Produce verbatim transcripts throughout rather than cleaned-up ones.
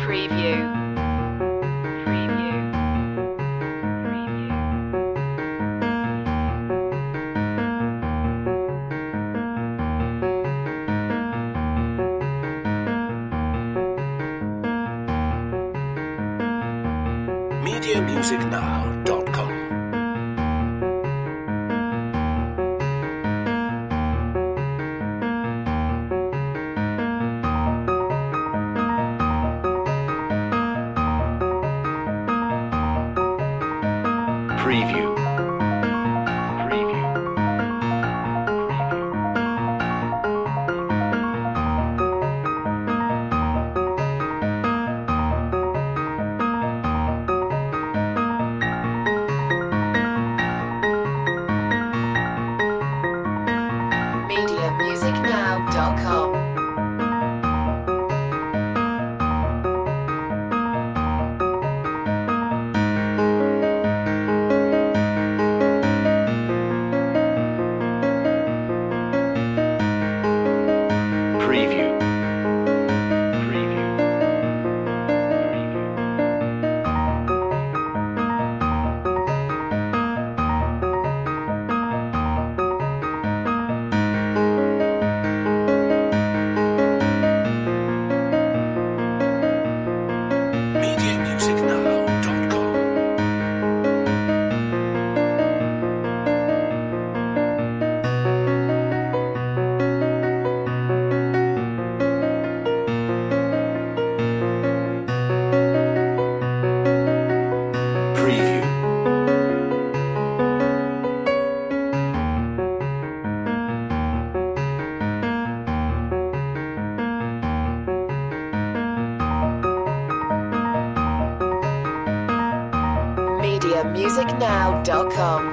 Preview. Preview. Preview. media music now dot com Preview. Preview. media music now dot com. Preview. Preview. media music now dot com Preview. media music now dot com.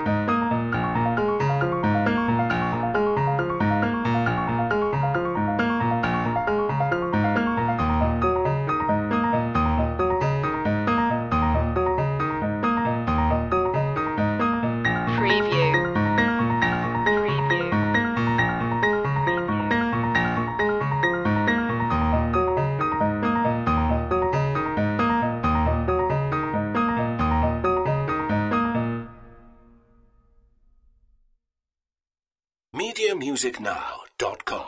Preview. Preview. media music now dot com